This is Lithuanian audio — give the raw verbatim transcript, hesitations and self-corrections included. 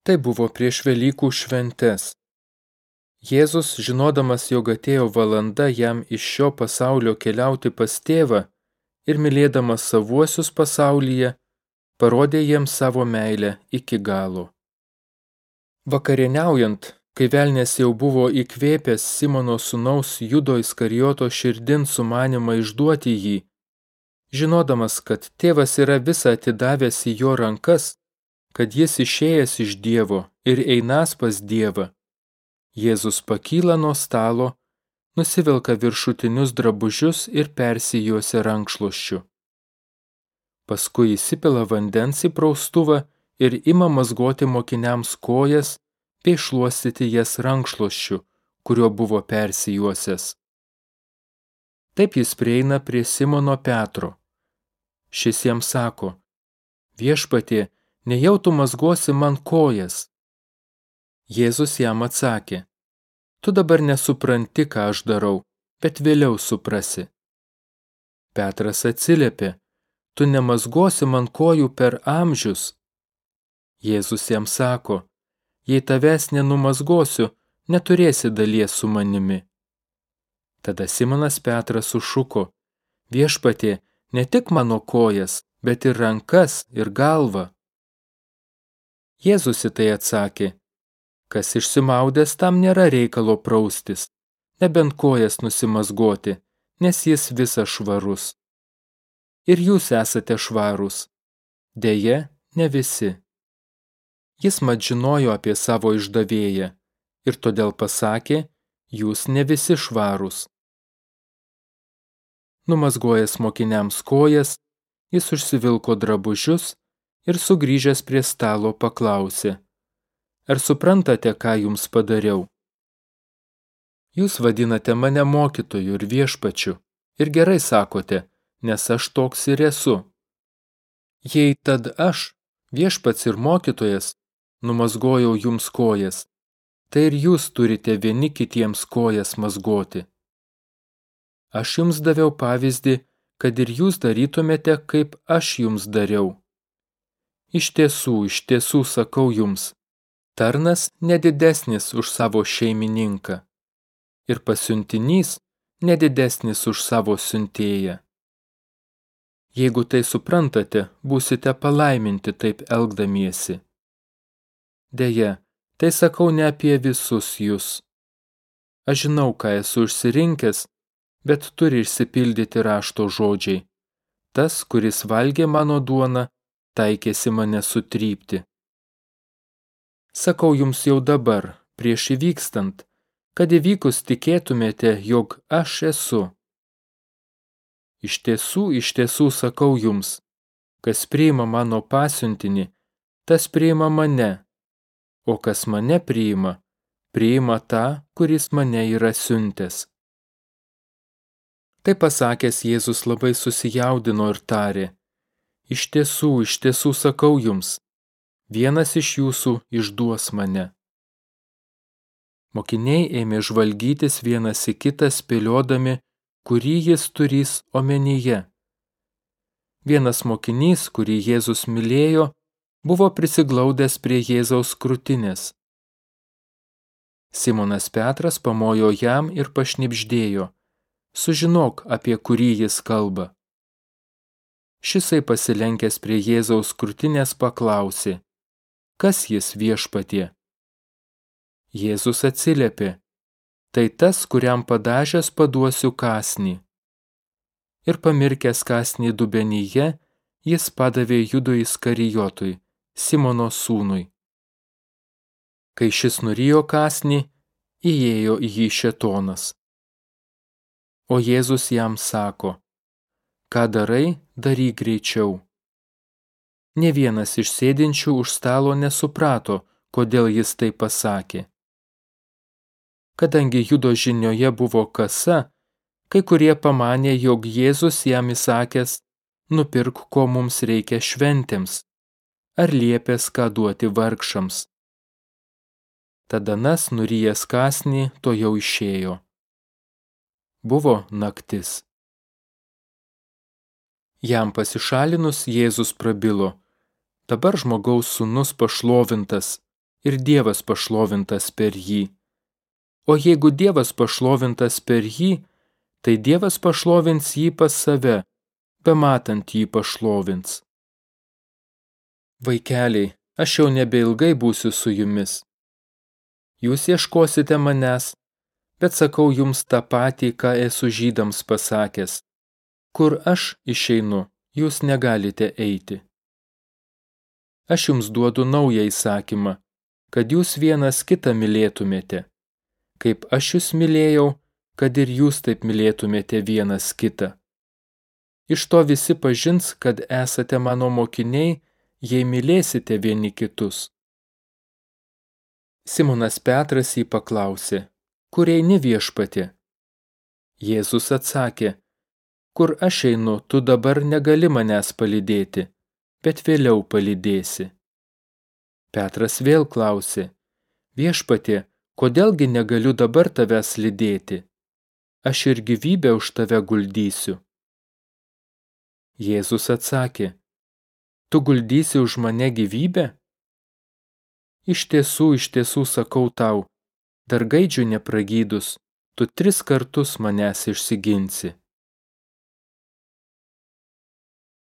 Tai buvo prieš Velykų šventes. Jėzus, žinodamas, jog atėjo valanda jam iš šio pasaulio keliauti pas tėvą ir mylėdamas savuosius pasaulyje, parodė jiems savo meilę iki galo. Vakarieniaujant, kai velnias jau buvo įkvėpęs Simono sūnaus Judo Iskarijoto širdin sumanimą išduoti jį, žinodamas, kad tėvas yra visą atidavęs į jo rankas, kad jis išėjęs iš Dievo ir einas pas Dievą, Jėzus pakyla nuo stalo, nusivelka viršutinius drabužius ir persijuosia rankšluosčiu. Paskui įsipila vandens į praustuvą ir ima mazgoti mokiniams kojas bei šluostyti jas rankšluosčiu, kuriuo buvo persijuosęs. Taip jis prieina prie Simono Petro. Šis jam sako: Viešpatie, nejau tu mazgosi man kojas. Jėzus jam atsakė: Tu dabar nesupranti, ką aš darau, bet vėliau suprasi. Petras atsiliepė: Tu nemazgosi man kojų per amžius. Jėzus jam sako: Jei tavęs nenumazgosiu, neturėsi dalies su manimi. Tada Simonas Petras sušuko: Viešpatie, ne tik mano kojas, bet ir rankas ir galvą. Jėzus į tai atsakė: Kas išsimaudęs, tam nėra reikalo praustis, nebent kojas nusimazgoti, nes jis visas švarus. Ir jūs esate švarūs. Deja, ne visi. Jis mat žinojo apie savo išdavėją ir todėl pasakė: Jūs ne visi švarūs. Numazgojęs mokiniams kojas, jis užsivilko drabužius ir sugrįžęs prie stalo paklausė: Ar suprantate, ką jums padariau? Jūs vadinate mane mokytoju ir viešpačiu, ir gerai sakote, nes aš toks ir esu. Jei tad aš, viešpats ir mokytojas, numazgojau jums kojas, tai ir jūs turite vieni kitiems kojas mazgoti. Aš jums daviau pavyzdį, kad ir jūs darytumėte, kaip aš jums dariau. Iš tiesų, iš tiesų sakau jums, tarnas nedidesnis už savo šeimininką ir pasiuntinys nedidesnis už savo siuntėją. Jeigu tai suprantate, būsite palaiminti taip elgdamiesi. Deja, tai sakau ne apie visus jūs. Aš žinau, ką esu išsirinkęs, bet turi išsipildyti rašto žodžiai. Tas, kuris valgė mano duoną, taikėsi mane sutrypti. Sakau jums jau dabar, prieš įvykstant, kad įvykus tikėtumėte, jog aš esu. Iš tiesų, iš tiesų sakau jums, kas priima mano pasiuntinį, tas priima mane, o kas mane priima, priima tą, kuris mane yra siuntęs. Tai pasakęs Jėzus labai susijaudino ir tarė: Iš tiesų, iš tiesų sakau jums, vienas iš jūsų išduos mane. Mokiniai ėmė žvalgytis vienas į kitą spėliodami, kurį jis turys omenyje. Vienas mokinys, kurį Jėzus mylėjo, buvo prisiglaudęs prie Jėzaus krūtinės. Simonas Petras pamojo jam ir pašnibždėjo: Sužinok, apie kurį jis kalba. Šisai pasilenkęs prie Jėzaus krūtinės paklausė: Kas jis, viešpatie? Jėzus atsiliepė: Tai tas, kuriam padažęs paduosiu kąsnį. Ir pamirkęs kąsnį dubenyje, jis padavė Judui Iskarijotui, Simono sūnui. Kai šis nurijo kąsnį, įėjo į jį šėtonas. O Jėzus jam sako: Ką darai, daryk greičiau. Nė vienas iš sėdinčių už stalo nesuprato, kodėl jis tai pasakė. Kadangi Judo žinioje buvo kasa, kai kurie pamanė, jog Jėzus jam įsakęs: Nupirk, ko mums reikia šventėms, ar liepęs, ką duoti vargšams. Tada anas, nurijęs kąsnį, to jau išėjo. Buvo naktis. Jam pasišalinus Jėzus prabilo: Dabar žmogaus sūnus pašlovintas ir Dievas pašlovintas per jį. O jeigu Dievas pašlovintas per jį, tai Dievas pašlovins jį pas save, bematant jį pašlovins. Vaikeliai, aš jau nebeilgai būsiu su jumis. Jūs ieškosite manęs, bet sakau jums tą patį, ką esu žydams pasakęs. Kur aš išeinu, jūs negalite eiti. Aš jums duodu naują įsakymą, kad jūs vienas kitą mylėtumėte. Kaip aš jūs mylėjau, kad ir jūs taip mylėtumėte vienas kitą. Iš to visi pažins, kad esate mano mokiniai, jei mylėsite vieni kitus. Simonas Petras jį paklausė, kur eini viešpatie? Jėzus atsakė, kur aš einu, tu dabar negali manęs palydėti, bet vėliau palydėsi. Petras vėl klausė, viešpatie, kodėlgi negaliu dabar tavęs lydėti? Aš ir gyvybę už tave guldysiu. Jėzus atsakė, tu guldysi už mane gyvybę? Iš tiesų, iš tiesų sakau tau, dar gaidžių nepragydus, tu tris kartus manęs išsiginsi.